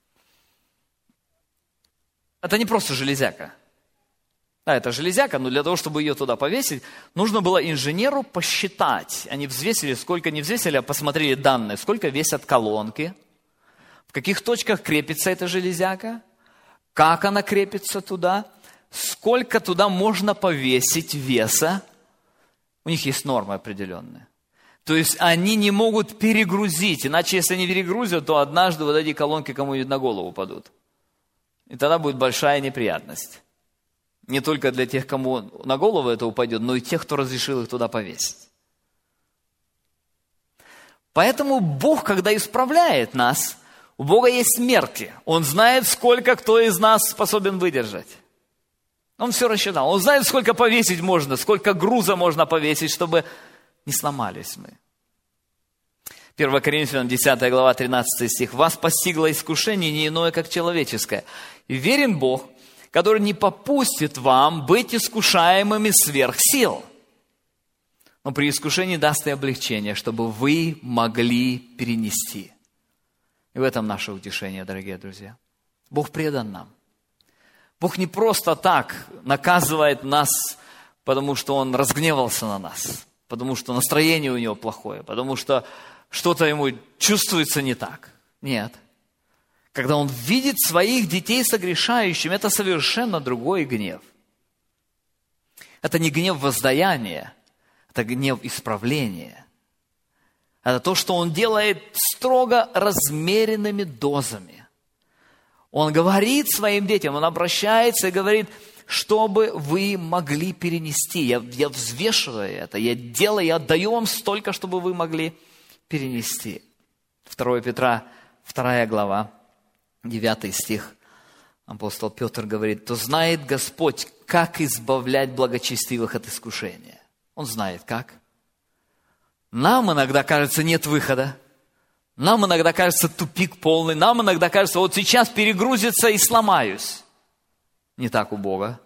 Это не просто железяка. Да, это железяка, но для того, чтобы ее туда повесить, нужно было инженеру посчитать. Они взвесили, сколько не взвесили, а посмотрели данные, сколько весят колонки, в каких точках крепится эта железяка, как она крепится туда, сколько туда можно повесить веса. У них есть нормы определенные. То есть они не могут перегрузить, иначе если они перегрузят, то однажды вот эти колонки кому-нибудь на голову падут. И тогда будет большая неприятность. Не только для тех, кому на голову это упадет, но и тех, кто разрешил их туда повесить. Поэтому Бог, когда исправляет нас, у Бога есть мерки. Он знает, сколько кто из нас способен выдержать. Он все рассчитал. Он знает, сколько повесить можно, сколько груза можно повесить, чтобы не сломались мы. первое Коринфянам десятая глава, тринадцатый стих. «Вас постигло искушение не иное, как человеческое. И верен Бог, который не попустит вам быть искушаемыми сверх сил, но при искушении даст и облегчение, чтобы вы могли перенести». И И в этом наше утешение, дорогие друзья. Бог предан нам. Бог не просто так наказывает нас, потому что Он разгневался на нас, потому что настроение у Него плохое, потому что что-то Ему чувствуется не так. Нет. Когда Он видит своих детей согрешающими, это совершенно другой гнев. Это не гнев воздаяния, это гнев исправления. Это то, что Он делает строго размеренными дозами. Он говорит своим детям, Он обращается и говорит, чтобы вы могли перенести. Я, я взвешиваю это, я делаю, я отдаю вам столько, чтобы вы могли перенести. второе Петра, вторая глава, девятый стих. Апостол Петр говорит, то знает Господь, как избавлять благочестивых от искушения. Он знает как. Нам иногда кажется, нет выхода. Нам иногда кажется, тупик полный. Нам иногда кажется, вот сейчас перегрузится и сломаюсь. Не так у Бога.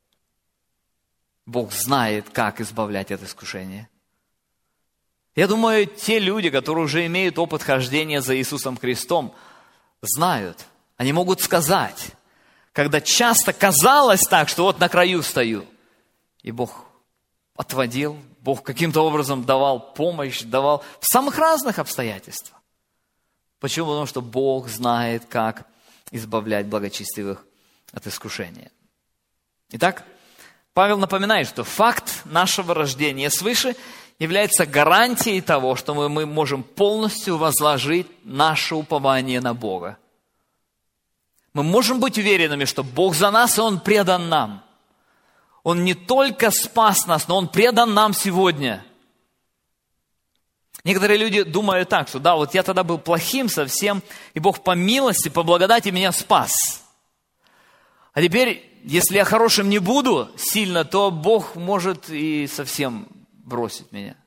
Бог знает, как избавлять от искушения. Я думаю, те люди, которые уже имеют опыт хождения за Иисусом Христом, знают. Они могут сказать, когда часто казалось так, что вот на краю стою, и Бог отводил, Бог каким-то образом давал помощь, давал в самых разных обстоятельствах. Почему? Потому что Бог знает, как избавлять благочестивых от искушения. Итак, Павел напоминает, что факт нашего рождения свыше является гарантией того, что мы, мы можем полностью возложить наше упование на Бога. Мы можем быть уверенными, что Бог за нас, и Он предан нам. Он не только спас нас, но Он предан нам сегодня. Некоторые люди думают так, что да, вот я тогда был плохим совсем, и Бог по милости, по благодати меня спас. А теперь, если я хорошим не буду сильно, то Бог может и совсем бросить меня.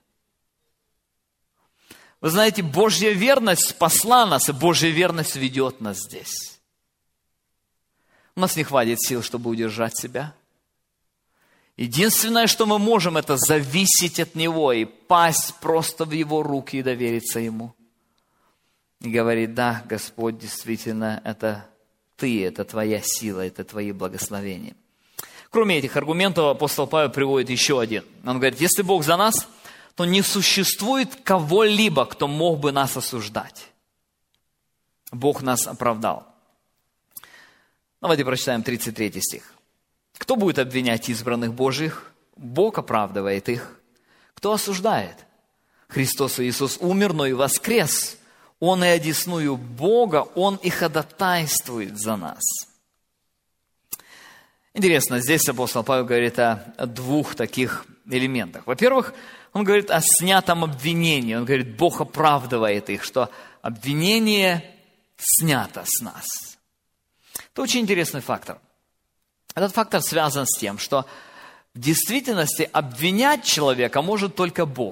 Вы знаете, Божья верность спасла нас, и Божья верность ведет нас здесь. У нас не хватит сил, чтобы удержать себя. Единственное, что мы можем, это зависеть от Него и пасть просто в Его руки и довериться Ему. И говорить, да, Господь, действительно, это Ты, это Твоя сила, это Твои благословения. Кроме этих аргументов, апостол Павел приводит еще один. Он говорит, если Бог за нас, то не существует кого-либо, кто мог бы нас осуждать. Бог нас оправдал. Давайте прочитаем тридцать третий стих. Кто будет обвинять избранных Божьих? Бог оправдывает их. Кто осуждает? Христос Иисус умер, но и воскрес. Он и одесную Бога, Он и ходатайствует за нас. Интересно, здесь апостол Павел говорит о двух таких элементах. Во-первых, он говорит о снятом обвинении. Он говорит, Бог оправдывает их, что обвинение снято с нас. Это очень интересный фактор. Этот фактор связан с тем, что в действительности обвинять человека может только Бог.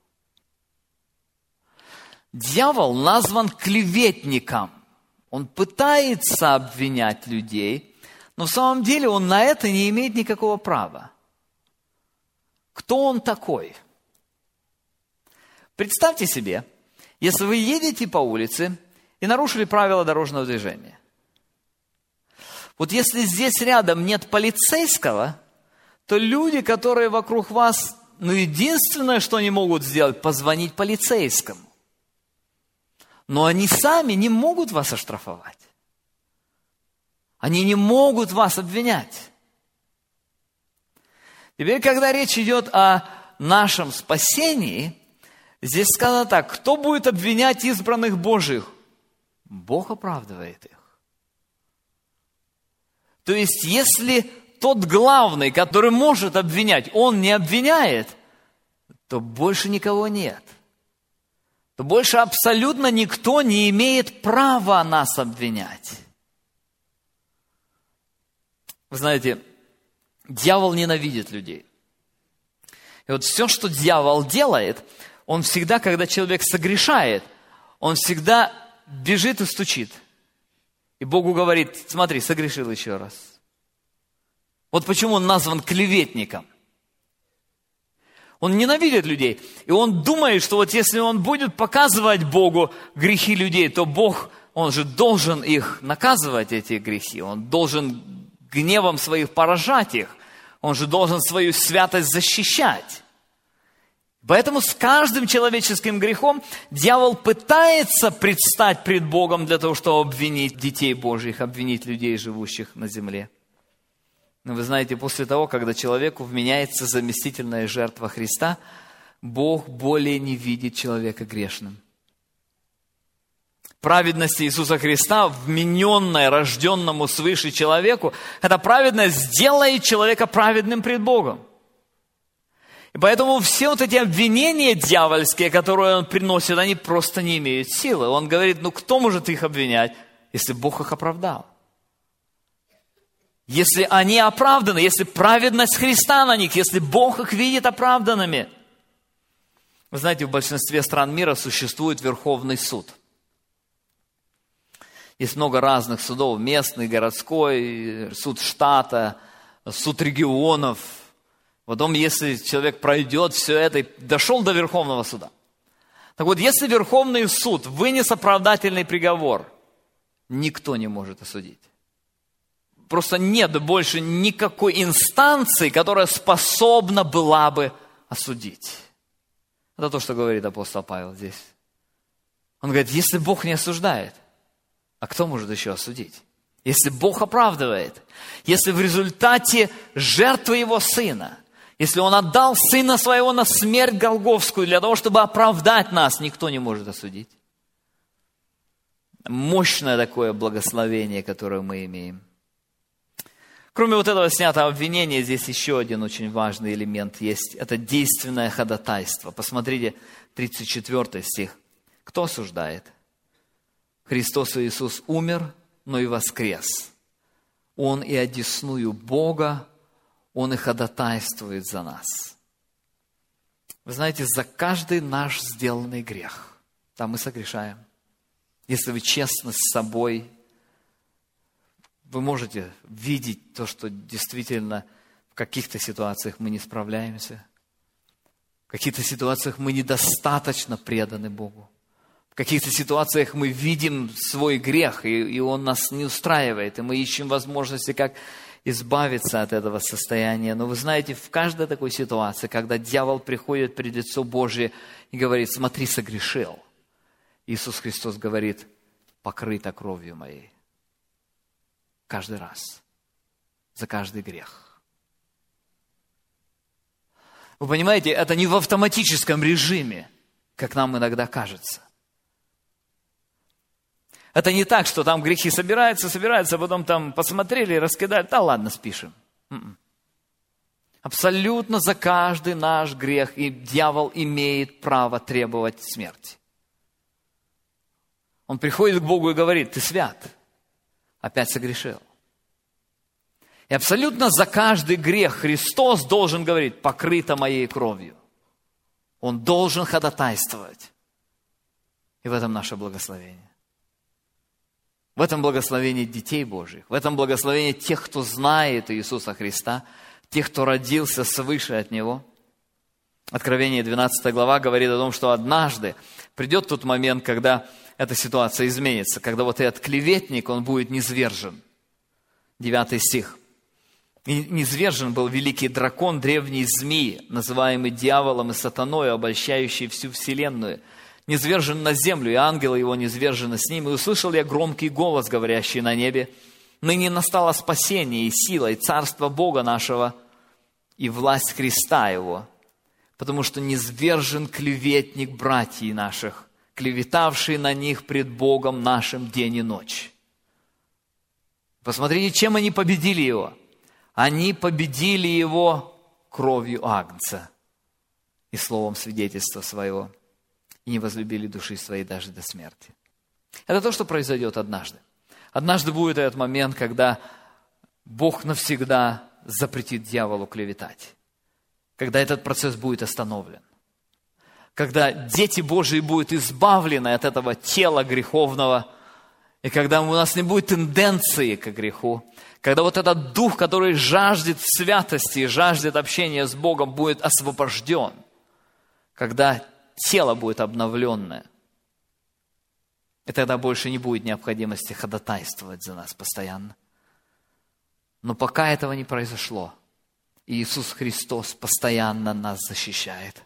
Дьявол назван клеветником. Он пытается обвинять людей, но в самом деле он на это не имеет никакого права. Кто он такой? Представьте себе, если вы едете по улице и нарушили правила дорожного движения. Вот если здесь рядом нет полицейского, то люди, которые вокруг вас, ну, единственное, что они могут сделать, позвонить полицейскому. Но они сами не могут вас оштрафовать. Они не могут вас обвинять. Теперь, когда речь идет о нашем спасении, здесь сказано так, кто будет обвинять избранных Божьих? Бог оправдывает их. То есть, если тот главный, который может обвинять, он не обвиняет, то больше никого нет. То больше абсолютно никто не имеет права нас обвинять. Вы знаете, дьявол ненавидит людей. И вот все, что дьявол делает, он всегда, когда человек согрешает, он всегда бежит и стучит. И Богу говорит, смотри, согрешил еще раз. Вот почему он назван клеветником. Он ненавидит людей. И он думает, что вот если он будет показывать Богу грехи людей, то Бог Он же должен их наказывать, эти грехи. Он должен гневом своих поражать их. Он же должен свою святость защищать. Поэтому с каждым человеческим грехом дьявол пытается предстать пред Богом для того, чтобы обвинить детей Божьих, обвинить людей, живущих на земле. Но вы знаете, после того, когда человеку вменяется заместительная жертва Христа, Бог более не видит человека грешным. Праведность Иисуса Христа, вмененная рожденному свыше человеку, эта праведность делает человека праведным пред Богом. И поэтому все вот эти обвинения дьявольские, которые он приносит, они просто не имеют силы. Он говорит, ну кто может их обвинять, если Бог их оправдал? Если они оправданы, если праведность Христа на них, если Бог их видит оправданными. Вы знаете, в большинстве стран мира существует Верховный суд. Есть много разных судов, местный, городской, суд штата, суд регионов. Потом, если человек пройдет все это и дошел до Верховного суда. Так вот, если Верховный суд вынес оправдательный приговор, никто не может осудить. Просто нет больше никакой инстанции, которая способна была бы осудить. Это то, что говорит апостол Павел здесь. Он говорит, если Бог не осуждает, а кто может еще осудить? Если Бог оправдывает, если в результате жертвы Его Сына, если Он отдал Сына Своего на смерть Голгофскую для того, чтобы оправдать нас, никто не может осудить. Мощное такое благословение, которое мы имеем. Кроме вот этого снятого обвинения, здесь еще один очень важный элемент есть. Это действенное ходатайство. Посмотрите, тридцать четвёртый стих. Кто осуждает? Христос Иисус умер, но и воскрес. Он и одесную Бога, Он и ходатайствует за нас. Вы знаете, за каждый наш сделанный грех, там мы согрешаем. Если вы честны с собой, вы можете видеть то, что действительно в каких-то ситуациях мы не справляемся, в каких-то ситуациях мы недостаточно преданы Богу, в каких-то ситуациях мы видим свой грех, и, и он нас не устраивает, и мы ищем возможности, как избавиться от этого состояния. Но вы знаете, в каждой такой ситуации, когда дьявол приходит пред лицо Божие и говорит, смотри, согрешил, Иисус Христос говорит, покрыто кровью моей. Каждый раз. За каждый грех. Вы понимаете, это не в автоматическом режиме, как нам иногда кажется. Это не так, что там грехи собираются, собираются, а потом там посмотрели, раскидали, да ладно, спишем. М-м. Абсолютно за каждый наш грех и дьявол имеет право требовать смерти. Он приходит к Богу и говорит, ты свят. Опять согрешил. И абсолютно за каждый грех Христос должен говорить, покрыто моей кровью. Он должен ходатайствовать. И в этом наше благословение. В этом благословение детей Божьих. В этом благословение тех, кто знает Иисуса Христа, тех, кто родился свыше от Него. Откровение двенадцатая глава говорит о том, что однажды придет тот момент, когда эта ситуация изменится, когда вот этот клеветник, он будет низвержен. Девятый стих. И низвержен был великий дракон, древний змей, называемый дьяволом и сатаной, обольщающий всю вселенную. Низвержен на землю, и ангелы его низвержены с ним. И услышал я громкий голос, говорящий на небе, ныне настало спасение и сила, и царство Бога нашего, и власть Христа Его, потому что низвержен клеветник братьев наших, клеветавший на них пред Богом нашим день и ночь. Посмотрите, чем они победили его. Они победили его кровью агнца и словом свидетельства своего, и не возлюбили души своей даже до смерти. Это то, что произойдет однажды. Однажды будет этот момент, когда Бог навсегда запретит дьяволу клеветать, когда этот процесс будет остановлен, когда дети Божьи будут избавлены от этого тела греховного, и когда у нас не будет тенденции к греху, когда вот этот дух, который жаждет святости и жаждет общения с Богом, будет освобожден, когда тело будет обновленное. И тогда больше не будет необходимости ходатайствовать за нас постоянно. Но пока этого не произошло, Иисус Христос постоянно нас защищает.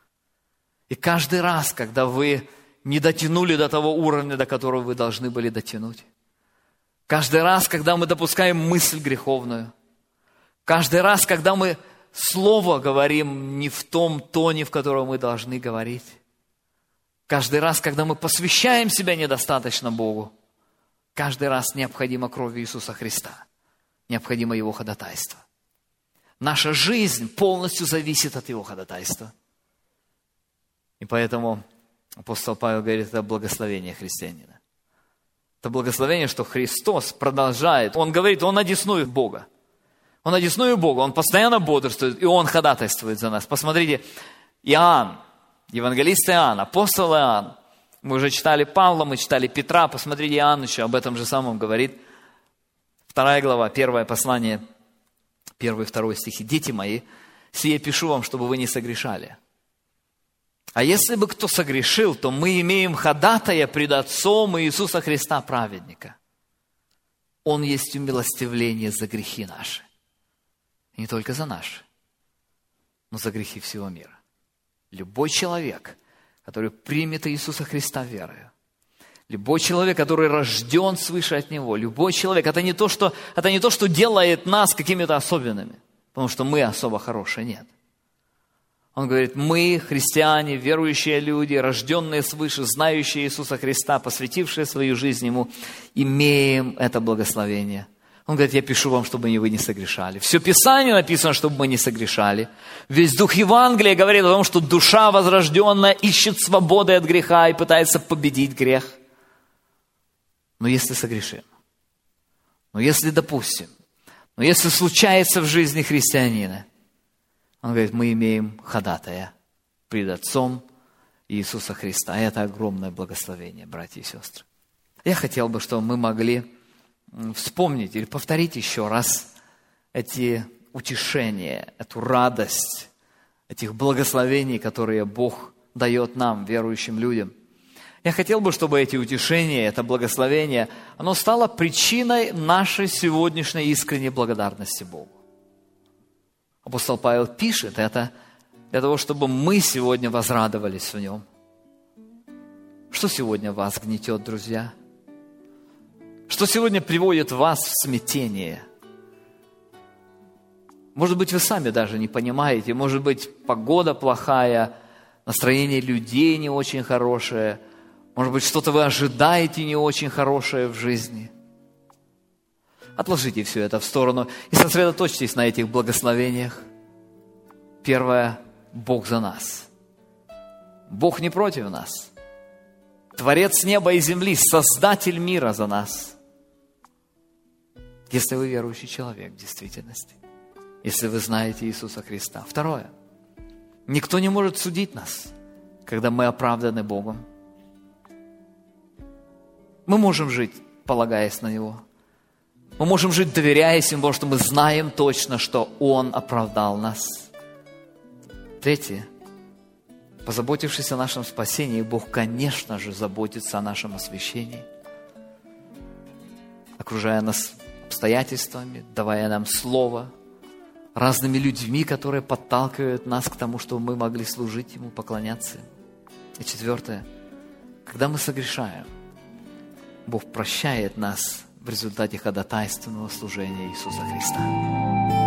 И каждый раз, когда вы не дотянули до того уровня, до которого вы должны были дотянуть, каждый раз, когда мы допускаем мысль греховную, каждый раз, когда мы слово говорим не в том тоне, в котором мы должны говорить, каждый раз, когда мы посвящаем себя недостаточно Богу, каждый раз необходима кровь Иисуса Христа, необходимо Его ходатайство. Наша жизнь полностью зависит от Его ходатайства. И поэтому апостол Павел говорит, это благословение христианина. Это благословение, что Христос продолжает. Он говорит, Он одесную Бога. Он одесную Бога, Он постоянно бодрствует, и Он ходатайствует за нас. Посмотрите, Иоанн, евангелист Иоанн, апостол Иоанн. Мы уже читали Павла, мы читали Петра. Посмотрите, Иоанн еще об этом же самом говорит. Вторая глава, первое послание, первый и второй стихи. «Дети мои, сие пишу вам, чтобы вы не согрешали. А если бы кто согрешил, то мы имеем ходатая пред Отцом Иисуса Христа, праведника. Он есть умилостивление за грехи наши. И не только за наши, но за грехи всего мира». Любой человек, который примет Иисуса Христа верою, любой человек, который рожден свыше от Него, любой человек, это не то, что, это не то, что делает нас какими-то особенными, потому что мы особо хорошие, нет. Он говорит, мы, христиане, верующие люди, рожденные свыше, знающие Иисуса Христа, посвятившие свою жизнь Ему, имеем это благословение. Он говорит, я пишу вам, чтобы вы не согрешали. Все Писание написано, чтобы мы не согрешали. Весь дух Евангелия говорит о том, что душа возрожденная ищет свободы от греха и пытается победить грех. Но если согрешим, но если допустим, но если случается в жизни христианина, он говорит, мы имеем ходатая пред Отцом Иисуса Христа. И это огромное благословение, братья и сестры. Я хотел бы, чтобы мы могли вспомнить или повторить еще раз эти утешения, эту радость, этих благословений, которые Бог дает нам, верующим людям. Я хотел бы, чтобы эти утешения, это благословение, оно стало причиной нашей сегодняшней искренней благодарности Богу. Апостол Павел пишет это для того, чтобы мы сегодня возрадовались в нем. Что сегодня вас гнетет, друзья? Что сегодня приводит вас в смятение? Может быть, вы сами даже не понимаете, может быть, погода плохая, настроение людей не очень хорошее, может быть, что-то вы ожидаете не очень хорошее в жизни. Отложите все это в сторону и сосредоточьтесь на этих благословениях. Первое, Бог за нас. Бог не против нас. Творец неба и земли, Создатель мира за нас. Если вы верующий человек в действительности, если вы знаете Иисуса Христа. Второе, никто не может судить нас, когда мы оправданы Богом. Мы можем жить, полагаясь на Него. Мы можем жить, доверяясь Ему, потому что мы знаем точно, что Он оправдал нас. Третье. Позаботившись о нашем спасении, Бог, конечно же, заботится о нашем освящении, окружая нас обстоятельствами, давая нам слово, разными людьми, которые подталкивают нас к тому, чтобы мы могли служить Ему, поклоняться Ему. И четвертое. Когда мы согрешаем, Бог прощает нас в результате ходатайственного служения Иисуса Христа.